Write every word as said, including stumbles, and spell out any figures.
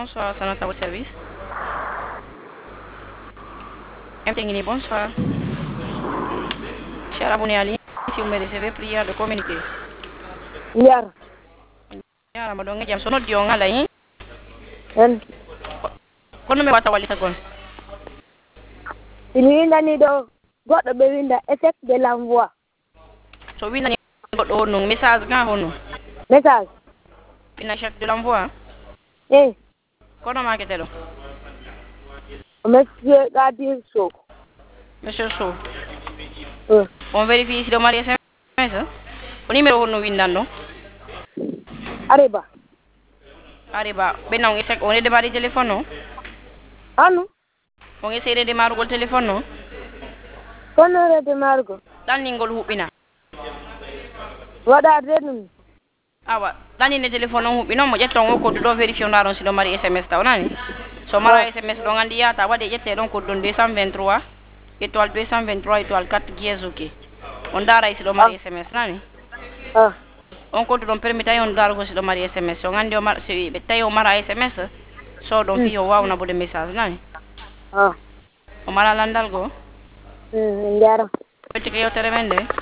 Bonsoir, c'est notre à votre service. M T N, bonsoir. Cher abonné à ligne, si vous me recevez, prière de communiquer. Yar. Yara ma donga jam sono dio ngala yi. En. Kono me wata walita gon. Ini winda ni do goɗɗo ɓe winda effet de l'envoi. So winda ni goɗɗo no message ga hono. Message. Ina chef de l'envoi. Eh. Kono ma ketelo. Monsieur Gadir Sow. Monsieur Sow. Euh. On vérifie si le mari S M S. O numéro hono windando. Arriba. Arriba. Ben on essaie on est démarrer téléphone non? Anu. On essaie de démarrer le téléphone non? Kono rede margo. Dan ningol hubina. Waɗa redum. Awa, dani ne téléphone on hubino mo jetton o ko do vérifier ndaron si do mari S M S taw nani. So mara S M S do ngandi yata wade jette don ko don deux cent vingt-trois étoile deux cent vingt-trois étoile quatre dièse ok. On dara si do mari S M S nani. Ah. On ko don permita on dara ko si do mari S M S so ngandi o mar si be tayo mara S M S so don fi o wawna bude message nani. Ah. O mara landal go. Hmm, ndara. Petit que yo te revende.